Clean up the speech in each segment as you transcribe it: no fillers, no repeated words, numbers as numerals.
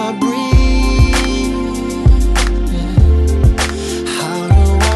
I breathe? How do I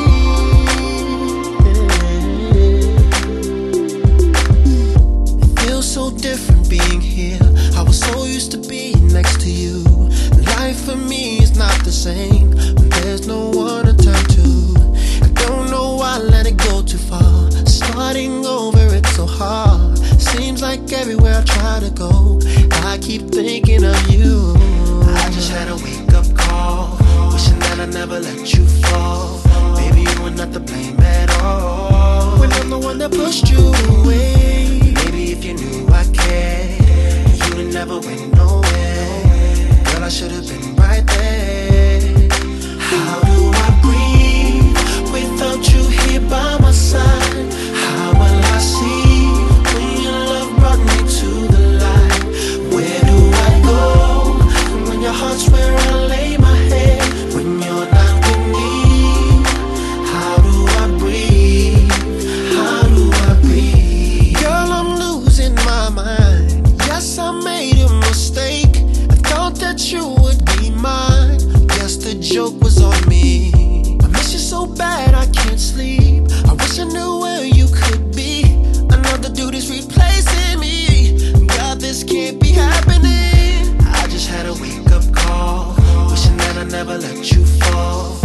breathe? It feels so different being here. I was so used to being next to you. Life for me is not the same when there's no one to turn to. I don't know why I let it go too far. Starting over, it's so hard. Seems like everywhere I try to go, I keep thinking of you. I just had a wake-up call, wishing that I never let you fall. Baby, you were not to blame at all, when I'm the one that pushed you away. Maybe if you knew I cared, you would never went nowhere. Girl, I should've been right there. How do I breathe without you here by my side? How will I see when your love brought me to the light? Where do I go when your heart's where I lay my head? When you're not with me, how do I breathe? How do I breathe? Girl, I'm losing my mind. Yes, I made a mistake. I thought that you would be mine. Guess the joke was on me. I miss you so bad I can't sleep. I wish I knew where you could be. Another dude is replacing me. God, this can't be happening. I just had a wake-up call, wishing that I never let you fall.